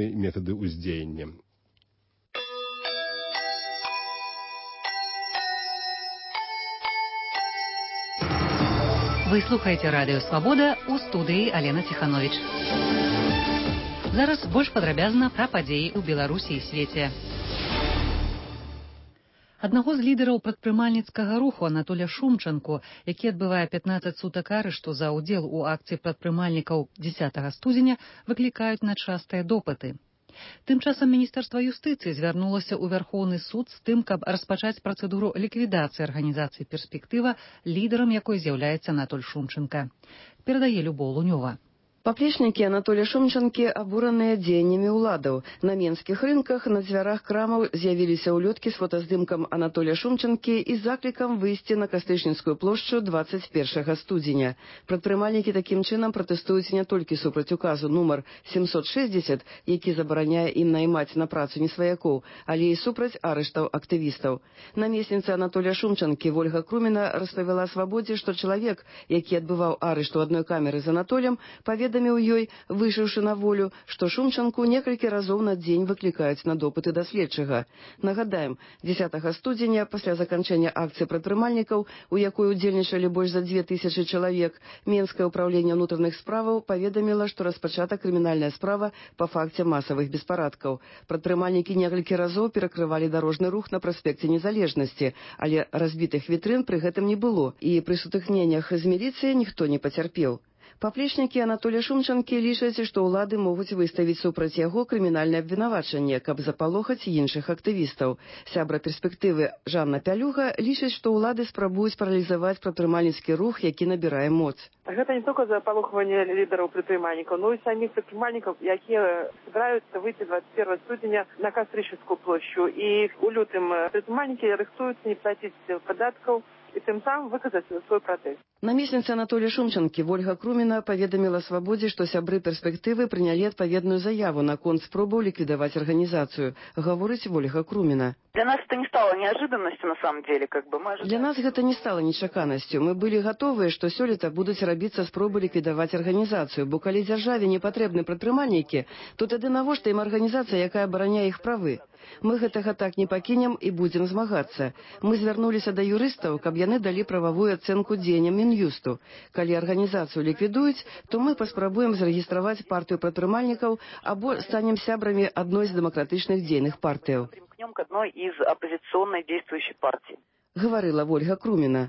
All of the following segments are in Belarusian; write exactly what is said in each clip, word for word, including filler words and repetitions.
метады ўздзеяння. Вы слухаеце радыё «Свабода», у студыі Алена Ціхановіч. Зараз больш падрабязна пра падзеі ў Беларусі і свеце. Аднаго з лідараў прадпрымальніцкага руху Анатоля Шумчанку, які адбывае пятнаццаць сутак арышту за ўдзел у акцыі прадпрымальнікаў дзесятага студзеня, выклікаюць на частыя допыты. Тым часам Міністэрства юстыцыі звярнулася ў Вярхоўны суд з тым, каб распачаць працэдуру ліквідацыі арганізацыі «Перспектыва», лідарам якой з'яўляецца Анатоль Шумчанка. Перадае Любоў Лунёва. Паплечнікі Анатоля Шумчанкі абураныя дзеяннямі ўладаў. На менскіх рынках на дзвярах крамаў з'явіліся ўлёткі з фотаздымкам Анатоля Шумчанкі і заклікам выйсці на Кастычніцкую плошчу дваццаць першага студзеня. Прадпрымальнікі такім чынам пратэстуюць не толькі супраць указу нумар сямсот шэсцьдзесят, які забараняе ім наймаць на працу несваякоў, але і супраць арыштаў актывістаў. Намесніца Анатоля Шумчанкі Вольга Круміна распавяла «Свабодзе», што чалавек, які адбываў арышт у адной камеры з Анатолем, паведаміў у ёй, выйшаўшы на волю, што Шумчанку некалькі разоў на дзень выклікаюць на допыты да следчага. Нагадаем, дзесятага студзеня, пасля заканчэння акцыі прадпрымальнікаў, у якой удзельнічалі больш за дзве тысячы чалавек, Менскае ўпраўленне ўнутраных справаў паведаміла, што распачата крымінальная справа па факце масавых беспарадкаў. Прадпрымальнікі некалькі разоў перакрывалі дарожны рух на праспекце Незалежнасці, але разбітых вітрын пры гэтым не было, і пры сутыкненнях з міліцыяй ніхто не пацярпеў. Паплечнікі Анатоля Шумчанкі лічаць, што ўлады могуць выставіць супраць яго крымінальнае абвінавачанне, каб запалохаць іншых актывістаў. Сябра «Перспектывы» Жанна Пялюга лічыць, што ўлады спрабуюць паралізаваць прадпрымальніцкі рух, які набірае моц. Гэта не толькі запалохванне лідараў прадпрымальнікаў, но і саміх прадпрымальнікаў, якія збіраюцца выйти двадцать первого студзеня на Кастрычніцкую плошчу. І у лютым прадпрымальнікі рыхтуюцца не плаціць падаткаў і тым самым выказаць свой пратэст. Намесніца Анатоля Шумчанкі Вольга Круміна паведаміла «Свабодзе», што сябры «Перспектывы» прынялі адпаведную заяву наконт спробаў ліквідаваць арганізацыю. Гаворыць Вольга Круміна. Для нас это не стало неожиданностью, на самом деле, как бы мы ожидали. Для нас гэта не стала нечаканасцю. Мы былі гатовыя, што сёлета будуць рабіцца спробы ліквідаваць арганізацыю, бо калі дзяржаве не патрэбны прадпрымальнікі, то тады навошта ім арганізацыя, якая абараняе іх правы? Мы гэтага так не пакінем і будзем змагацца. Мы звярнуліся да юрыстаў, каб яны далі прававую ацэнку дзеянням Мін'юсту. Калі арганізацыю ліквідуюць, то мы паспрабуем зарэгістраваць партыю прадпрымальнікаў або станем сябрамі адной з дэмакратычных дзейных партыяў. К одной из оппозиционной действующей партии. Гаварыла Вольга Круміна.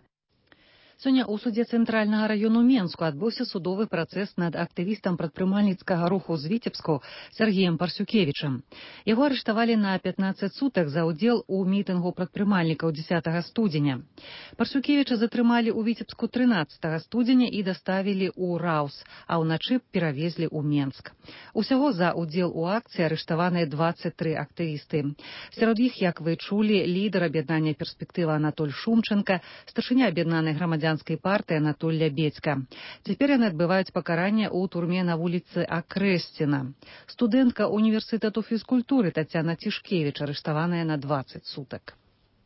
Сёння ў судзе Цэнтральнага раёну Менску адбыўся судовы працэс над актывістам прадпрымальніцкага руху з Віцебску Сергеем Парсюкевічам. Яго арыштавалі на пятнаццаць сутак за ўдзел у мітынгу прадпрымальнікаў дзесятага студзеня. Парсюкевіча затрымалі ў Віцебску трынаццатага студзеня і даставілі ў Раус, а ўначы перавезлі ў Менск. Усяго за ўдзел у акцыі арыштаваныя дваццаць тры актывісты. Сярод іх, як вы чулі, лідар аб'яднання «Перспектыва» Анатоль Шумчанка, старшыня аб'яднанай грамадзянскай партыі Анатоль Лябедзька. Цяпер яны адбываюць пакаранне ў турме на вуліцы Акрэсціна. Студэнтка універсітэту фізкультуры Тацяна Цішкевіч арыштаваная на дваццаць сутак.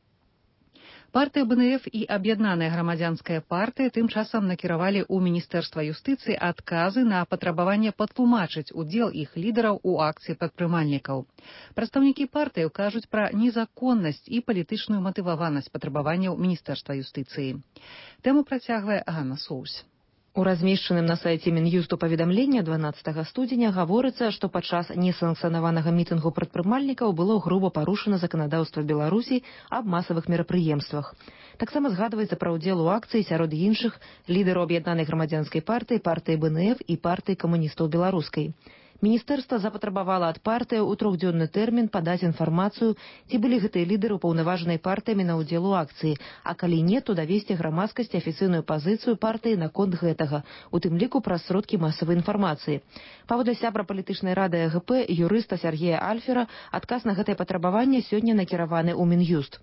Партыя Бэ Эн Эф і аб'яднаная грамадзянская партыя тым часам накіравалі ў Міністэрства юстыцыі адказы на патрабаванне патлумачыць удзел іх лідараў у акцыі прадпрымальнікаў. Прадстаўнікі партыі кажуць пра незаконнасць і палітычную матываванасць патрабаванняў Міністэрства юстыцыі. Тэму працягвае Ганна Соусь. У размешчаным на сайце Мін'юсту паведамлення дванаццатага студзеня гаворыцца, што падчас несанкцыянаванага мітынгу прадпрымальнікаў было груба парушана заканадаўства Беларусі аб масавых мерапрыемствах. Таксама згадваецца пра ўдзел у акцыі сярод іншых лідараў аб'яднанай грамадзянскай партыі, партыі Бэ Эн Эф і партыі камуністаў беларускай. Міністэрства запатрабавала ад партыі ў трохдзённы тэрмін падаць інфармацыю, ці былі гэтыя лідары ўпаўнаважаныя партыямі на ўдзел у акцыі, а калі не, то давесці грамадскасці афіцыйную пазіцыю партыі наконт гэтага, у тым ліку праз сродкі масавай інфармацыі. Паводле сябра палітычнай рады А Гэ Пэ, юрыста Сергея Альфера, адказ на гэтае патрабаванне сёння накіраваны ў Мін'юст.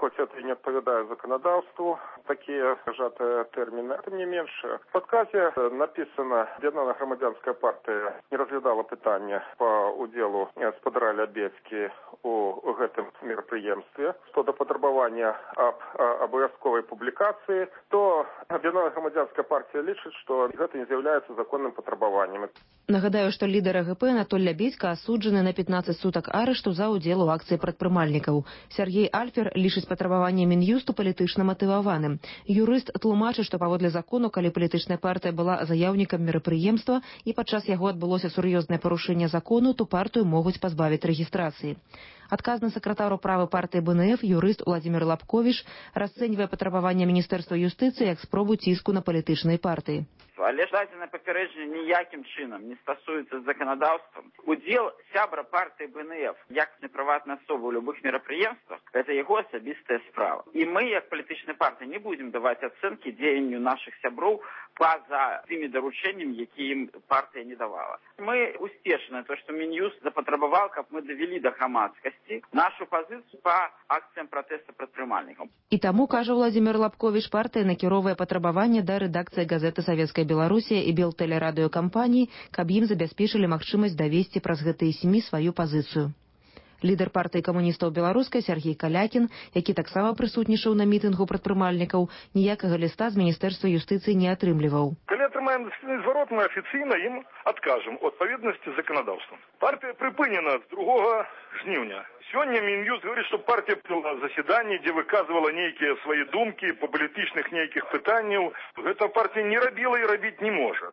хоть это и не отповедает законодавству, такие сжатые термины, тем не меньше. В подказе написано, Об'єднана громадянська партія не розглядала питання по уділу господаря Лябецькі у гэтым мерапрыемстве. Што до патрабавання об обов'язковой публікацыі, то Об'єднана громадянська партія лічыць, што гэта не з'яўляецца законным патрабаваннем. Нагадаю, што лідар АГП Анатоль Лябецька асуджаны на пятнаццаць сутак арышту за ўдзел у акцыі прадпрымальнікаў. Сергей Альфер лічыць патрабаванне Мін'юсту палітычна матываваным. Юрыст тлумачыць, што паводле закону, калі палітычная партыя была заяўнікам мерапрыемства і падчас яго адбылося сур'ёзнае парушэнне закону, то партыю могуць пазбавіць рэгістрацыі. Адказны сакратар управы партыі БНФ юрыст Владзімір Лапковіч расцэньвае патрабаванне Міністэрства юстыцыі як спробу ціску на палітычнай партыі. Але дадзенае папярэджанне ніякім чынам не стасуецца з заканадаўствам. Удзел сябра партыі БНФ як непрыватнай асобы ў любых мерапрыемствах – гэта яго асабістая справа. І мы, як палітычная партыя, не будзем даваць ацэнкі дзеянню нашых сяброў па-за тымі даручэннямі, якія ім партыя не давала. Мы успешныя, то, што Мін'юст запатрабаваў, каб мы давялі да грамадскасці нашу пазіцыю па акцыям пратэста прадпрымальнікаў. І таму, кажа Владзімір Лапковіч, партыя накіроўвае патрабаванне да рэдакцыі газеты «Савецкая Беларусія» і Белтэлерадыёкампаніі, каб ім забяспечылі магчымасць давесці праз гэтыя СМІ сваю пазіцыю. Лідар партыі камуністаў беларускай Сергей Калякін, які таксама прысутнічаў на мітынгу прадпрымальнікаў, ніякага ліста з Міністэрства юстыцыі не атрымліваў. Калі атрымаем зварот, мы афіцыйна ім адкажам у адпаведнасці з заканадаўствам. Партыя прыпынена з другога жніўня. Сёння Мін'юст говорит, што партія была заседанні, дзе выказвала нейкія свае думкі па палітычных нейкіх пытанняў. Гэта партія не рабіла і рабіць не можа.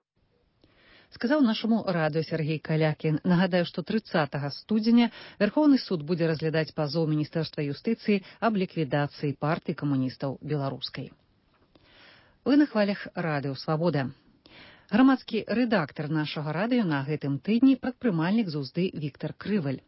Сказаў нашаму радыё Сергей Калякін. Нагадаю, што трыццатага студзеня Верхоўны суд будзе разглядаць пазоў Міністэрства юстыцыі аб ліквідацыі партыі камуністаў беларускай. Вы на хвалях радыё «Свабода». Грамадскі рэдактар нашага радыё на гэтым тыдні прадпрымальнік з Узды Віктар Крываль.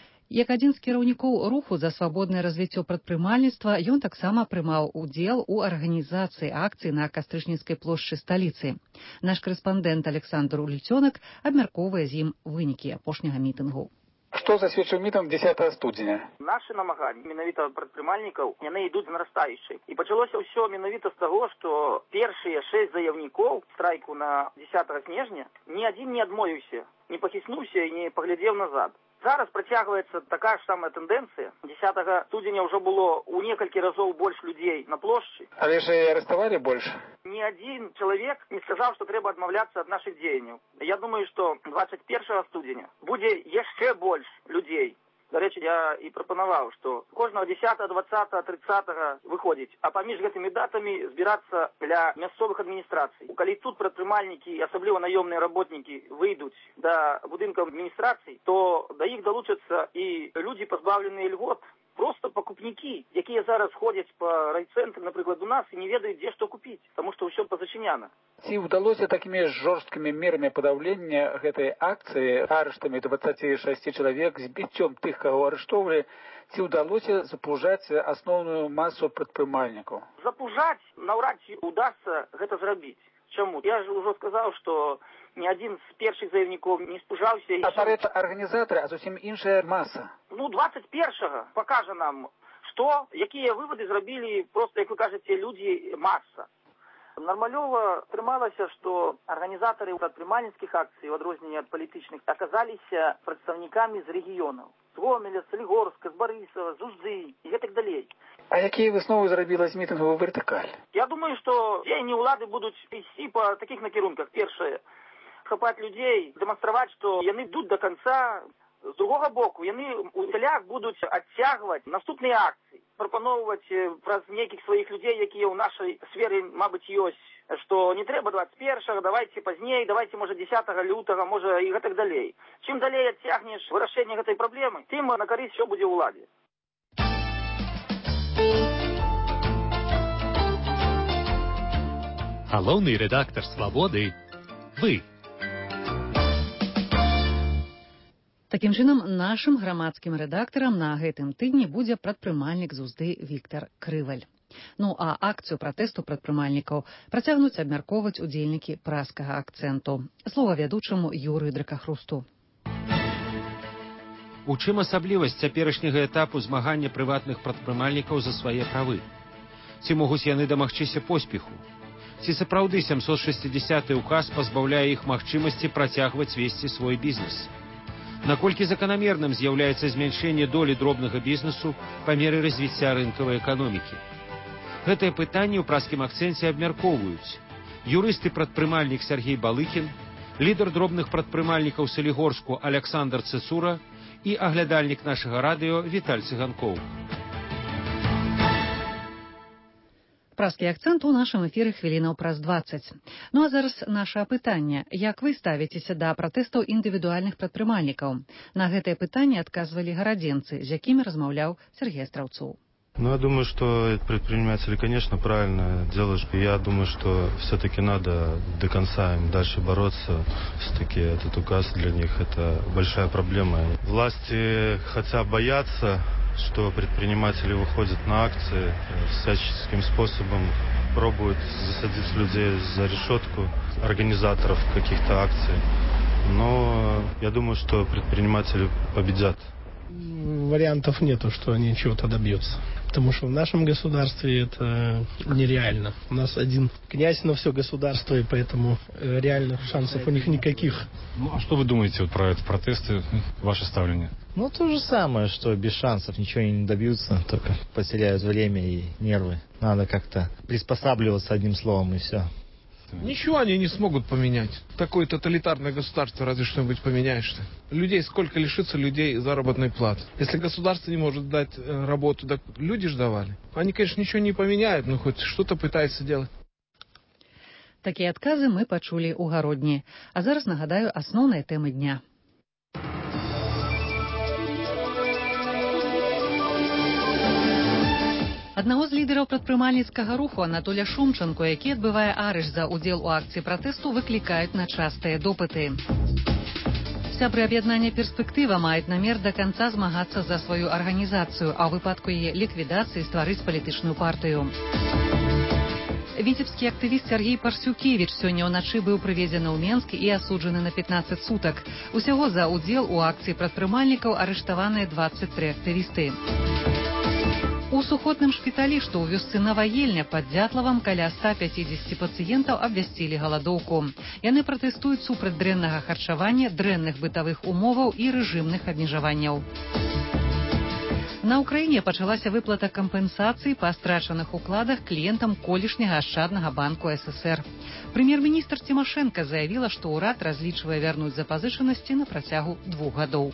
Як адзін з кіраўнікоў руху за свабоднае развіццё прадпрымальніцтва, ён таксама прымаў удзел у арганізацыі акцыі на Кастрычніцкай плошчы сталіцы. Наш корэспандэнт Александр Ульцёнак абмяркоўвае з ім вынікі апошняга мітынгу. Што засведчыў мітынг дзесятага студзеня? Нашы намаганні менавіта прадпрымальнікаў, яны ідуць нарастаючай. І пачалося ўсё менавіта з таго, што першыя шэсць заяўнікоў страйку на дзесятага снежня ні адзін не адмовіўся, не пахіснуўся і не паглядзеў назад. Зараз працягваецца такая ж самая тэндэнцыя. дзесятага студзеня ўжо было ў некалькі разоў больш людзей на плошчы. Але ж і арыштавалі больш. Ні адзін чалавек не сказаў, што трэба адмаўляцца ад нашых дзеянняў. Я думаю, што дваццаць першага студзеня будзе яшчэ больш людзей. Дарэчы, я і прапанаваў, што кожнага дзесятага, дваццатага, трыццатага выходзіць, а паміж гэтымі датамі збірацца для мясцовых адміністрацый. Калі тут прадпрымальнікі, асабліва наёмныя работнікі, выйдуць да будынкаў адміністрацый, то да іх далучацца і людзі, пазбаўленыя льгот, просто пакупнікі, якія зараз ходзяць па райцэнтры, напрыклад, у нас і не ведаюць, дзе што купіць, таму што ўсё пазачыняна. Ці ўдалося такімі жорсткімі мерамі падаўлення гэтай акцыі, арыштамі дваццаці шасці чалавек, збіццём тых, каго арыштоўвалі, ці ўдалося запужаць асноўную масу прадпрымальнікаў? Запужаць наўрад ці удасца гэта зрабіць. Чаму? Я ж ужо сказаў, што ні адзін з першых заяўнікоў не спужаўся. А парэд арганізатары, а зусім іншая маса. Ну, дваццаць першага пакажа нам, што, якія вывады зрабілі проста, як вы кажаце, людзі маса. Нармалёва атрымалася, што арганізатары прадпрымальніцкіх акцый, у адрозненне ад палітычных, аказаліся прадстаўнікамі з рэгіёнаў. З Гомеля, з Салігорска, з Барысава, з Узды і гэтак далей. А якія высновы зрабіла з мітынгу вертыкаль? Я думаю, што дзеянні ўлады будуць ісці па такіх накірунках. Першае, хапаць людзей, дэманстраваць, што яны ідуць да канца. З другога боку, яны у цэлях будуць адцягваць наступныя акцыі, прапаноўваць праз нейкіх сваіх людзей, якія ў нашай сферы, мабыць, ёсць, што не трэба дваццаць першага, давайце пазней, давайце, можа, дзесятага лютага, можа, і гэтак далей. Чым далей адцягнеш вырашэнне гэтай праблемы, тым на карысць усё будзе ўладзе. Галоўны рэдактар «Свабоды» – вы. Такім чынам, нашым грамадскім рэдактарам на гэтым тыдні будзе прадпрымальнік з Узды Віктар Крываль. Ну а акцыю пратэсту прадпрымальнікаў працягнуць абмяркоўваць удзельнікі праскага акцэнту. Слова вядучаму Юрыю Дракахрусту. У чым асаблівасць цяперашняга этапу змагання прыватных прадпрымальнікаў за свае правы? Ці могуць яны дамагчыся поспеху? Ці сапраўды сямсот шэсцідзясяты ўказ пазбаўляе іх магчымасці працягваць весці свой бізнес? Наколькі заканамерным з'яўляецца змяншэнне долі дробнага бізнесу па меры развіцця рынкавай эканомікі? Гэтае пытанне ў праскім акцэнце абмяркоўваюць юрыст і прадпрымальнік Сергей Балыкін, лідар дробных прадпрымальнікаў Салігорску Аляксандр Цэцура і аглядальнік нашага радыё Віталь Цыганкоў. Праскі акцэнт у нашым эфіры хвілінаў праз дваццаць. Ну а зараз наша пытанне. Як вы ставіцеся да пратэстаў індывідуальных прадпрымальнікаў? На гэтае пытанне адказвалі гарадзенцы, з якімі размаўляў Сергей Астраўцоў. Ну, я думаю, что предприниматели, конечно, правильно делают. Я думаю, что все-таки надо до конца им дальше бороться. Все-таки этот указ для них это большая проблема. Власти хотя боятся, что предприниматели выходят на акции, всяческим способом пробуют засадить людей за решетку, организаторов каких-то акций. Но я думаю, что предприниматели победят. Вариантов нету, что они чего-то добьются. Потому что в нашем государстве это нереально. У нас один князь на все государство, и поэтому реальных шансов у них никаких. Ну, а что вы думаете вот про это, протесты, ваше ставление? Ну, то же самое, что без шансов ничего не добьются, только потеряют время и нервы. Надо как-то приспосабливаться, одним словом, и все. Ничего они не смогут поменять. Такое тоталитарное государство разве что-нибудь поменяешь-то. Людей сколько лишится людей заработной платы. Если государство не может дать работу, так люди ж давали. Они, конечно, ничего не поменяют, но хоть что-то пытаются делать. Такія адказы мы пачулі ў гародні. А зараз нагадаю асноўныя тэмы дня. Аднаго з лідараў прадпрымальніцкага руху Анатоля Шумчанко, які адбывае арышт за ўдзел у акцыі пратэсту, выклікаюць на частыя допыты. Сябры аб'яднання «Перспектыва» маюць намер да канца змагацца за сваю арганізацыю, а ў выпадку яе ліквідацыі стварыць палітычную партыю. Віцебскі актывіст Сергей Парсюкевіч сёння ўначы быў прывезены ў Менск і асуджаны на пятнаццаць сутак. Усяго за ўдзел у акцыі прадпрымальнікаў арыштаваныя дваццаць тры актывісты. У сухотным шпіталі, што ў вёсцы Наваельня пад Дзятлавам, каля ста пяцідзесяці пацыентаў абвясцілі галадоўку. Яны пратэстуюць супраць дрэннага харчавання, дрэнных бытавых умоваў і рэжымных абмежаванняў. На Ўкраіне пачалася выплата кампенсацый па страчаных укладах кліентам колішняга ашчаднага банку эс эс эр. Прэм'ер-міністр Цімашэнка заявіла, што ўрад разлічвае вярнуць запазычанасці на працягу двух гадоў.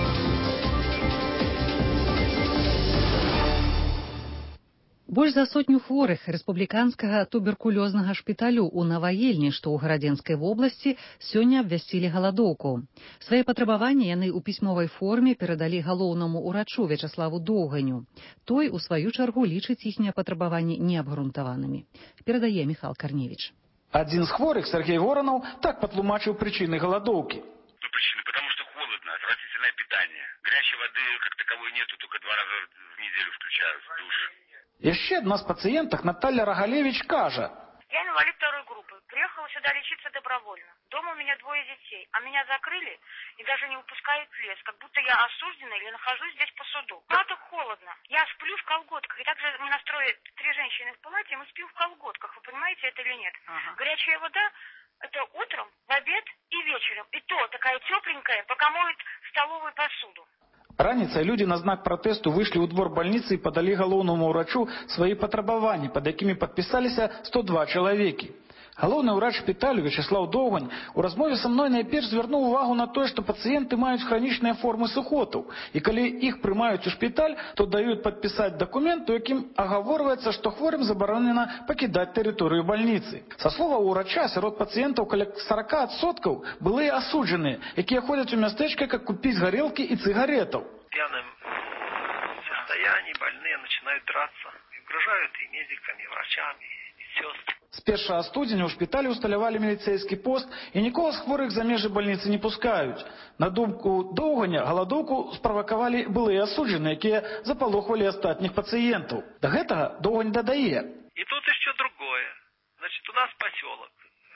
Больш за сотню хворых рэспубліканскага туберкулёзнага шпіталю ў Наваельні, што ў Гарадзенскай вобласці, сёння абвясцілі галадоўку. Свае патрабаванні яны ў пісьмовай форме перадалі галоўнаму ўрачу Вячаславу Доўганю. Той, у сваю чаргу, лічыць іхнія патрабаванні неабгрунтаванымі. Перадае Міхал Карневіч. Адзін з хворых, Сергей Воронов, так патлумачыў прычыны галадоўкі. Ну, причины, потому что холодно, отвратительное питание. Горячей воды как таковой нету, только два раза в неделю включают в душ. Яшчэ адна з пацыентак, Наталья Рогалевич, кажа. Я инвалид второй группы. Приехала сюда лечиться добровольно. Дома у меня двое детей, а меня закрыли и даже не выпускают в лес, как будто я осуждена или нахожусь здесь по суду. А так холодно. Я сплю в колготках. И также мы настроили три женщины в палате, мы спим в колготках. Вы понимаете это или нет? Ага. Горячая вода — это утром, в обед и вечером. И то такая тепленькая, пока моют столовую посуду. Раніцай людзі на знак пратэсту выйшлі ў двор бальніцы і падалі галоўнаму ўрачу свае патрабаванні, пад якімі падпісаліся сто два чалавекі. Галоўны ўрач шпіталю Вячаслав Доўгань у размове са мной найперш звярнуў увагу на тое, што пацыенты маюць хранічныя формы сухотаў, і калі іх прымаюць у шпіталь, то даюць падпісаць дакумент, у якім агаворваецца, што хворым забаронена пакідаць тэрыторыю бальніцы. Са словаў ўрача, сярод пацыентаў каля сорок адсоткаў былыя асуджаныя, якія ходзяць у мястэчка, каб купіць гарэлкі і цыгаретаў. Пьяным состоянии больные начинают драться, и угрожают и медиками, и врачами, и сестрами. З першага студзеня ў шпіталі ўсталявалі міліцэйскі пост, і нікога з хворых за межы бальніцы не пускаюць. На думку Доўганя, галадоўку справакавалі былыя асуджаныя, якія запалохвалі астатніх пацыентаў. Да гэтага Доўгань дадае. И тут еще другое. Значит, у нас поселок. Где-то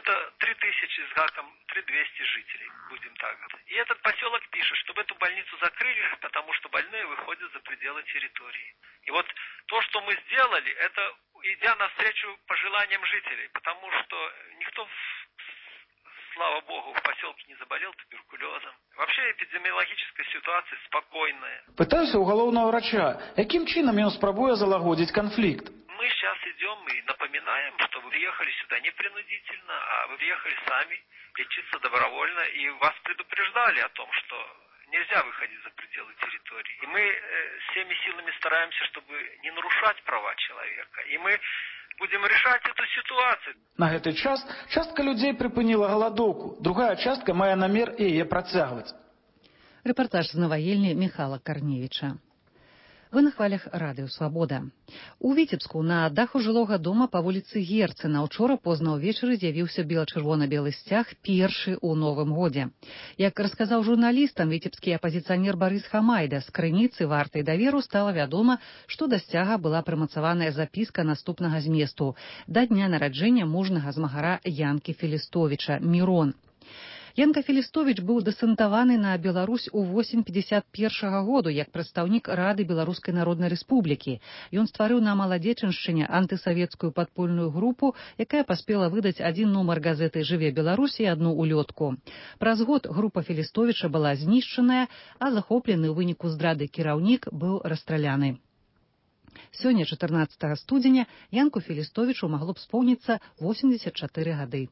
это три тысячи с гаком, три тысячи двести жителей, будем так говорить. И этот поселок пишет, чтобы эту больницу закрыли, потому что больные выходят за пределы территории. И вот то, что мы сделали, это идя навстречу пожеланиям жителей, потому что никто, слава богу, в поселке не заболел туберкулезом. Вообще эпидемиологическая ситуация спокойная. Пытаюся у галоўнага врача, яким чином он спробуе залагодить конфликт. Мы сейчас идем и напоминаем, что вы приехали сюда не принудительно, а вы приехали сами лечиться добровольно, и вас предупреждали о том, что нельзя выходить за пределы территории. И мы э, всеми силами стараемся, чтобы не нарушать права человека. И мы будем решать эту ситуацию. На гэты час частка людей припыніла галадоўку, другая частка мае намер яе працягваць. Рэпартаж з Новаельні Михала Карневіча. Вы на хвалях радыё «Свабода». У Віцебску на даху жылога дома па вуліцы Герцена учора позна ўвечары з'явіўся бела-чырвона-белы сцяг, першы ў новым годзе. Як расказаў журналістам віцебскі апазіцыянер Барыс Хамайда, з крыніцы вартай даверу стала вядома, што да сцяга была прымацаваная запіска наступнага зместу да дня нараджэння мужнага змагара Янкі Філістовіча «Мірон». Янка Філістовіч быў дэсантаваны на Беларусь у восем пятьдесят першага году як прадстаўнік Рады Беларускай Народнай Рэспублікі. Ён стварыў на Маладзечыншчыне антысавецкую падпольную групу, якая паспела выдаць адзін нумар газеты «Жыве Беларусь» і адну улётку. Праз год група Філістовіча была знішчаная, а захоплены ў выніку здрады кіраўнік быў расстраляны. Сёння, чатырнаццатага студзеня, Янку Філістовічу магло б споўніцца восемьдесят чатыры гады.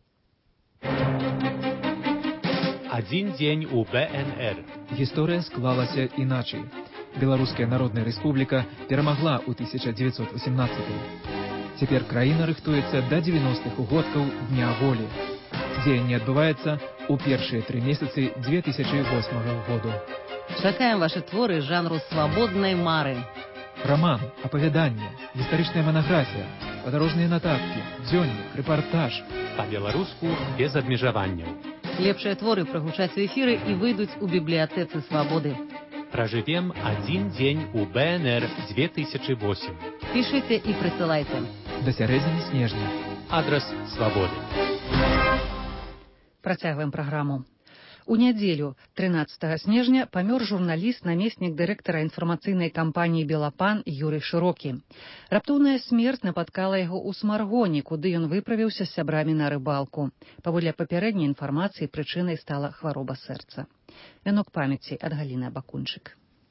Один дзень у бэ эн эр. Гісторыя склалася іначай. Беларуская Народная Рэспубліка перамагла ў тысяча дзевяцьсот восемнадцатым. Цяпер краіна рыхтуецца да дзевяностых угодкаў Дня волі. Дзеянне адбываецца ў першыя тры месяцы две тысячи восьмага году. Чакаем ваши творы жанру свабоднай мары. Роман, апавяданне, гістарычная манаграфія, падарожныя нататкі, дзённік, рэпартаж. Па-беларуску без абмежаванняў. Лепшыя творы прагучаць у эфіры і выйдуць у бібліятэцы «Свабоды». Пражывем адзін дзень у бэ эн эр две тысячи восемь. Пішыце і прысылайце. Да сярэдзіны снежня. Адрас «Свабоды». Працягваем праграму. У нядзелю, трынаццатага снежня, памёр журналіст, намеснік дырэктара інфармацыйнай кампаніі «Белапан» Юрый Шырокі. Раптоўная смерць напаткала яго ў Смаргоне, куды ён выправіўся з сябрамі на рыбалку. Паводле папярэдняй інфармацыі прычынай стала хвароба сэрца. Вянок памяці ад Галіны Абакунчык.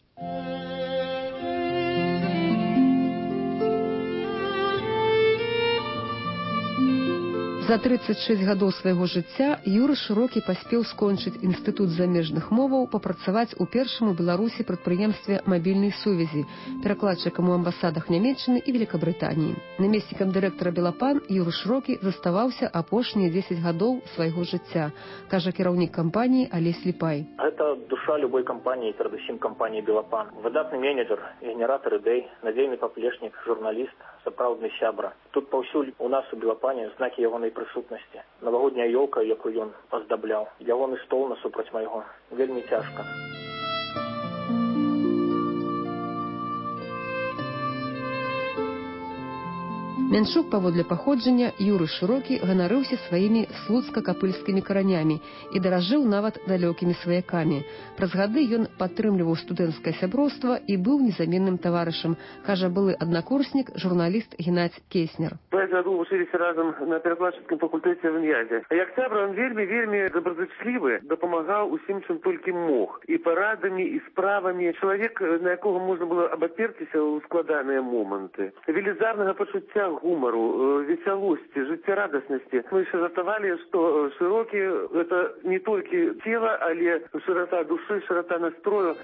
За тридцать шесть гадоў свайго жыцця Юры Шырокі паспеў скончыць інстытут замежных моваў, папрацаваць у першым у Беларусі прадпрыемстве мабільнай сувязі, перакладчыкам у амбасадах Нямецчыны і Великабрытаніі. Намеснікам дырэктара «Белапан» Юры Шырокі заставаўся апошнія дзесяць гадоў свайго жыцця, кажа кіраўнік кампаніі Алесь Ліпай. Это душа любой кампаніі, перадусім кампаніі «Белапан». Выдатны менеджер, генератор ідэй, надзейны паплечнік, журналіст, сапраўдны сябра. Тут паўсюль у нас у «Белапане» знакі ягонай прысутнасці. Навагодняя ёлка, якую ён аздабляў, ягоны стол насупраць майго. Вельмі цяжка. Мяншук, паводле паходжання, Юры Шырокі ганарыўся сваімі слуцка-капыльскімі каранямі і даражыў нават далёкімі сваякамі. Праз гады ён падтрымліваў студэнцкае сяброўства і быў незаменным таварышам, кажа былы аднакурснік, журналіст Геннадзь Кеснер. Пяць гадоў вучыліся разам на перакладчыцкім факультэце в Ін'язе. А як сябра, ён вельмі-вельмі добразычлівы, дапамагаў усім, чым толькі мог. І парадамі, і справамі. Чалавек, на якога можна было абаперціся ў складаныя моманты. Велізарнага пачуцця гумору, весялости, жыццярадаснасці. Мы еще жартавалі, что Шырокі — это не только тело, але широта души, широта настрою.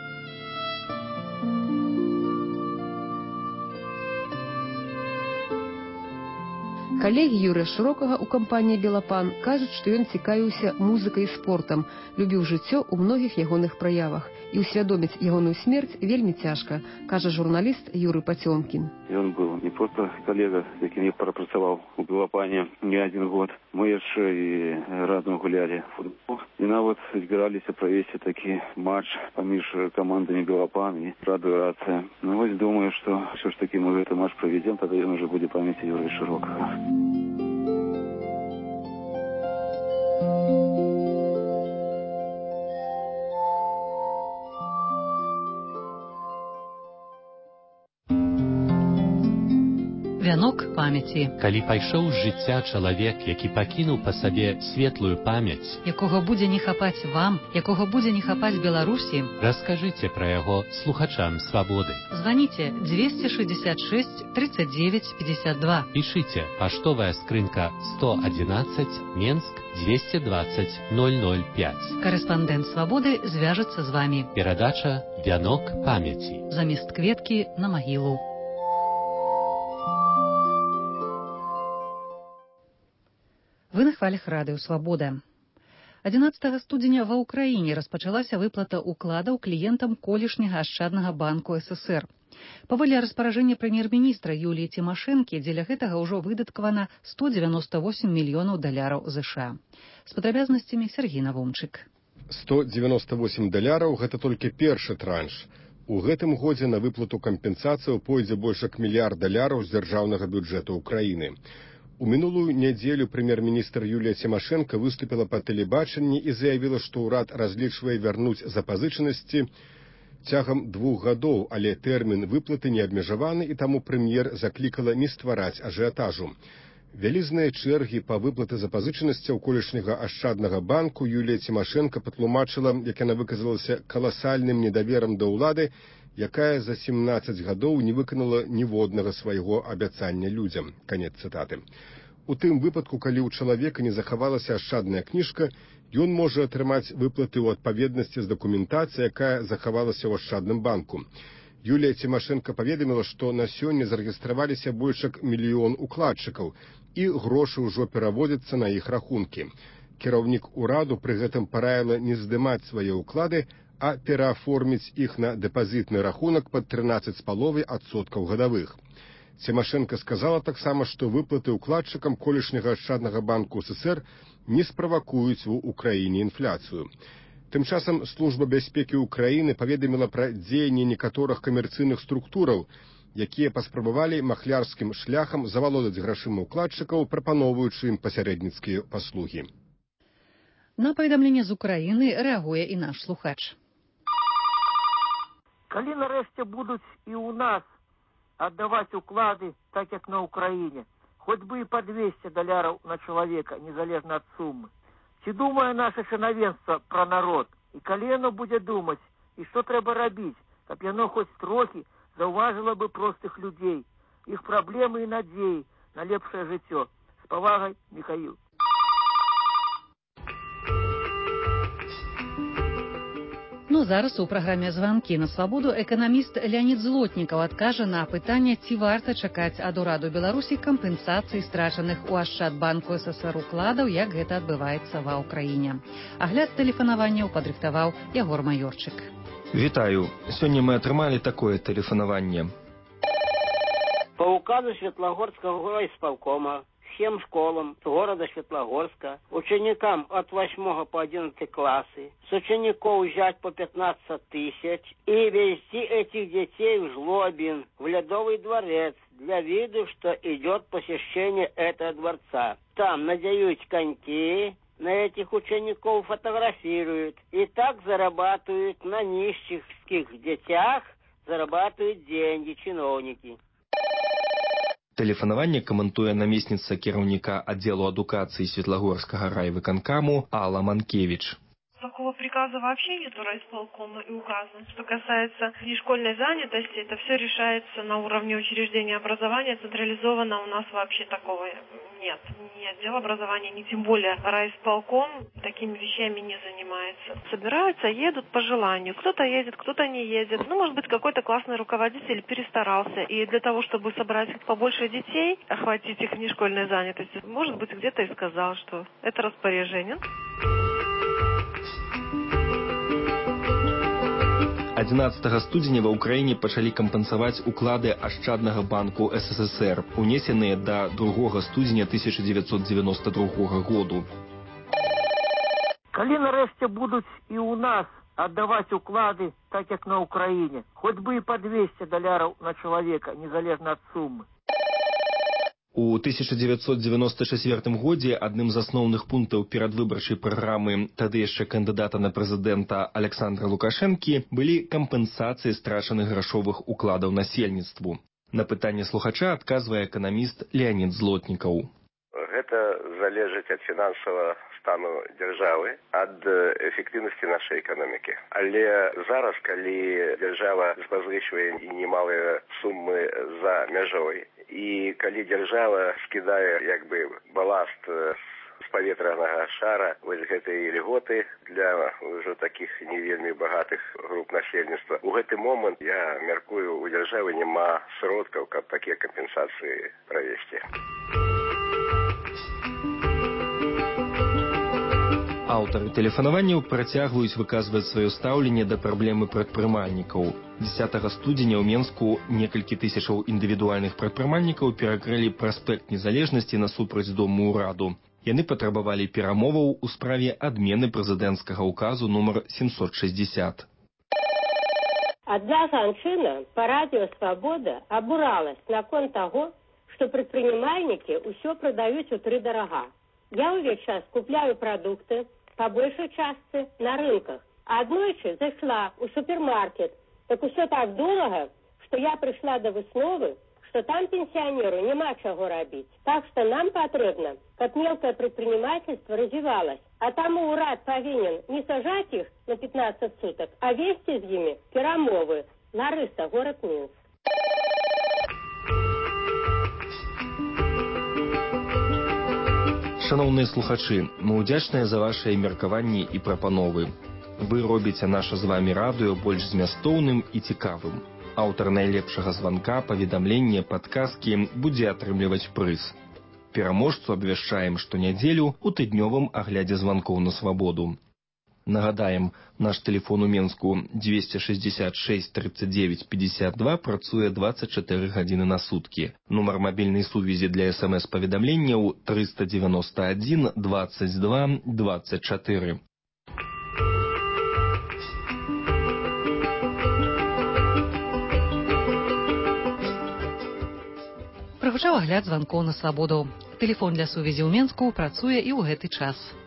Калегі Юрыя Шырокага ў кампаніі «Белапан» кажуць, што ён цікавіўся музыкай і спортам, любіў жыццё ў многіх ягоных праявах. І ўсвядоміць ягоную смерць вельмі цяжка, кажа журналіст Юрый Пацёмкін. Ён быў не проста калега, з якім я прапрацаваў у «Белапане» не адзін год. Мы яшчэ і разам гулялі футбол. І нават збіраліся правесці такі матч паміж камандамі «Белапан» і «Радыё-Рацыя». Ну вось думаю, што ўсё ж такі мы гэты матч правядзем, тады ён ужо будзе памяці Юрыя Шырокага. Вянок памяці. Калі пайшоў з жыцця чалавек, які пакінуў па сабе светлую памяць, якога будзе не хапаць вам, якога будзе не хапаць Беларусі, раскажыце пра яго слухачам свабоды. Званіце двести шестьдесят шесть тридцать девять пятьдесят два. Пішыце паштовая скрынка сто одиннадцать, Менск двести двадцать ноль ноль пять. Карэспандэнт свабоды звяжацца з вамі. Перадача «Вянок памяці». Замест кветкі на магілу. Вы на хвалях радыё «Свабода». адзінаццатага студзеня ва ўкраіне распачалася выплата ўкладаў кліентам колішняга ашчаднага банку СССР. Паводле распаражэння прэм'ер-міністра Юліі Цімашэнкі, дзеля гэтага ўжо выдаткавана сто девяносто восемь мільёнаў даляраў ЗША. З падрабязнасцямі Сергій Навумчык. сто девяносто восемь даляраў – гэта толькі першы транш. У гэтым годзе на выплату кампенсацыяў пойдзе больш як мільярд даляраў з дзяржаўнага бюджэту ўкраіны. У мінулую нядзелю прэм'ер-міністр Юлія Цімашэнка выступіла па тэлебачанні і заявіла, што ўрад разлічвае вярнуць запазычанасці цягам двух гадоў, але тэрмін выплаты не абмежаваны, і таму прэм'ер заклікала не ствараць ажыятажу. Вялізныя чэргі па выплаты запазычанасцяў колішняга ашчаднага банку Юлія Цімашэнка патлумачыла, як яна выказалася, каласальным недаверам да ўлады, якая за семнаццаць гадоў не выканала ніводнага свайго абяцання людзям. Канец цытаты. У тым выпадку, калі ў чалавека не захавалася ашчадная кніжка, ён можа атрымаць выплаты ў адпаведнасці з дакументацыяй, якая захавалася ў ашчадным банку. Юлія Цімашэнка паведаміла, што на сёння зарэгістраваліся больш як мільён укладчыкаў, і грошы ўжо пераводзяцца на іх рахункі. Кіраўнік ураду пры гэтым параіла не здымаць свае ўклады, а перааформіць іх на дэпазітны рахунак пад трынаццаць з паловай адсоткаў гадавых. Цімашэнка сказала таксама, што выплаты ўкладчыкам колішняга ашчаднага банку СССР не справакуюць у ўкраіне інфляцыю. Тым часам Служба бяспекі ўкраіны паведаміла пра дзеянні некаторых камерцыйных структураў, якія паспрабавалі махлярскім шляхам завалодаць грашыма ўкладчыкаў, прапаноўваючы ім пасярэдніцкія паслугі. На паведамленне з Украіны рэагуе і наш слухач. Калі нарэшце будуць і ў нас аддаваць уклады, так як на Украіне, хоць бы і па двести даляраў на чалавека, незалежна ад сумы. Ці думае наша чынавенства пра народ? І калі яно будзе думаць, і што трэба рабіць, каб яно хоць трохі заўважыла бы простых людзей, іх праблемы і надзеі на лепшае жыццё. З павагай, Міхаіл. Ну, зараз у праграме «Званкі на свабоду» эканаміст Леонид Злотнікаў адкажа на пытанне, ці варта чакаць ад ураду Беларусі кампенсацыі страчаных у Ашчадбанку СССР укладаў, як гэта адбываецца ва ўкраіне. Агляд тэлефанаванняў падрыхтаваў Ягор Маёрчык. Вітаю. Сёння мы атрымалі такое тэлефанаванне. По указу Светлогорского райисполкома всем школам города Светлогорска, ученикам от восьмого по одиннадцатый классы, с учеников взять по пятнадцать тысяч и везти этих детей в Жлобин, в Ледовый дворец, для виду, что идет посещение этого дворца. Там надеют коньки, на этих учеников фотографируют, и так зарабатывают на нищих детях, зарабатывают деньги чиновники. Тэлефанаванне каментуе намесніца кіраўніка аддзелу адукацыі Светлагорскага райвыканкаму Алла Манкевич. Такого приказа вообще нету райисполкома и указа. Что касается внешкольной занятости, это все решается на уровне учреждения образования. Централизованно у нас вообще такого нет. Ни отдел образования, ни тем более райисполком такими вещами не занимается. Собираются, едут по желанию. Кто-то едет, кто-то не едет. Ну, может быть, какой-то классный руководитель перестарался. И для того, чтобы собрать побольше детей, охватить их внешкольной занятостью, может быть, где-то и сказал, что это распоряжение. адзінаццатага студзеня ва ўкраіне пачалі кампенсаваць уклады Ашчаднага банку СССР, унесеныя да другога студзеня тысяча дзевяцьсот дзевяноста другога году. Калі нарэшце будуць і ў нас аддаваць уклады, так як на Украіне, хоць бы і па двести даляраў на чалавека, незалежна ад сумы. У тысяча дзевяцьсот дзевяноста чацвёртым годзе адным з асноўных пунктаў перадвыбарчай праграмы тады яшчэ кандыдата на прэзідэнта Александра Лукашэнкі былі кампенсацыі страчаных грашовых укладаў насельніцтву. На пытанне слухача адказвае эканаміст Леонид Злотнікаў. Гэта залежыць ад фінансавага стану дзяржавы, ад эфектыўнасці нашай эканомікі. Але зараз, калі дзяржава запазычвае немалыя сумы за мяжой, і калі дзяржава скідае як бы баласт з паветранага шара вось гэтай льготы для ўжо такіх не вельмі багатых груп насельніцтва, у гэты момант, я мяркую, у дзяржавы няма сродкаў, каб такія кампенсацыі правесці. Аўтары тэлефанаванняў працягваюць выказваць сваё стаўленне да праблемы прадпрымальнікаў. дзесятага студзеня ў Менску некалькі тысячаў індывідуальных прадпрымальнікаў перакрылі праспект Незалежнасці насупраць дому ўраду. Яны патрабавалі перамоваў у справе адмены прэзідэнцкага ўказу нумар семьсот шестьдесят. Одна жанчына по радио «Свобода» обуралась наконт того, что предпринимальники все продают утридорога. Я увесь час купляю продукты, по большей части на рынках. А однойчы зашла у супермаркет, так все так дорого, что я пришла до высновы, что там пенсионеру нема чего робить. Так что нам потребно, как мелкое предпринимательство развивалось. А тому урад повинен не сажать их на пятнадцать суток, а вести с ними перамовы. Лариса, город Минск. Шановныя слухачы, мы ўдзячныя за вашыя меркаванні і прапановы. Вы робіце наша з вамі радыё больш змястоўным і цікавым. Аўтар найлепшага званка, паведамлення, падказкі будзе атрымліваць прыз. Пераможцу абвяшчаем штонядзелю ў тыднёвым аглядзе званкоў на свабоду. Нагадаем, наш тэлефон у Менску двести шестьдесят шесть тридцать девять пятьдесят два працуе двадцать четыре гадзіны на суткі. Нумар мабільнай сувязі для смс-паведамленняў триста девяносто один двадцать два двадцать четыре. Прагучаў агляд званкоў на свабоду. Тэлефон для сувязі ў Менску працуе і ў гэты час.